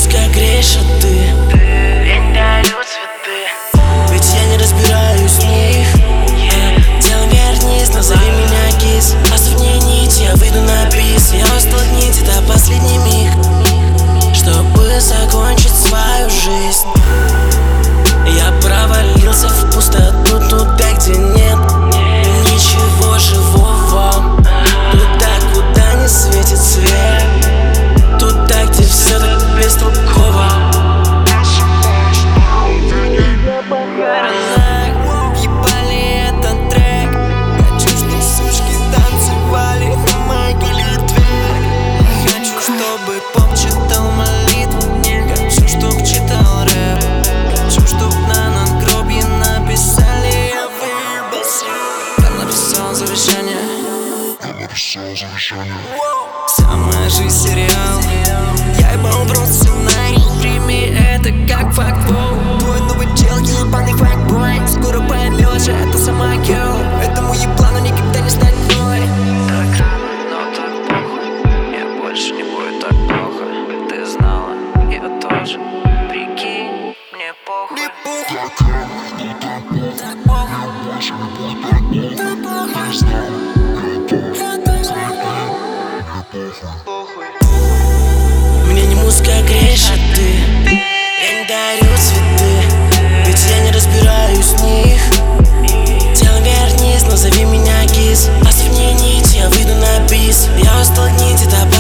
музыка грешит, ты. Я не дарю цветы, Ведь я не разбираюсь в них. Делом вверх вниз, назови меня кис. Оставь мне нить, я выйду на бис. Я устал от нити, это последний миг, чтобы закончить свою жизнь. Я провалился в пустоту, туда, где нет ничего живого. Туда, куда не светит свет. Туда, где все так бестолково. Ебали этот трек. Хочу, чтоб сучки танцевали на могиле дверь. Хочу, чтобы поп читал молитву. Хочу, чтоб читал рэп. Хочу, чтоб на надгробье написали: я выебался. Я написал завещание. Вся моя жизнь сериал. Я ебал в рот сценарий. Прими это как факт, воу. Твой новый чел, ебаный факбой. Скоро поймешь, это сама girl. Этому еблану никогда не стать мной. так рано, но так похуй. Я больше не буду так плохо. Ты знала, я тоже. Прикинь, мне похуй. Мне похуй. Так похуй. Так похуй. Мне не музыка грешит, ты. Я не дарю цветы, ведь я не разбираюсь в них. Делом вверх вниз, назови меня кис. Оставь мне нить, я выйду на бис. Я устал от нити, это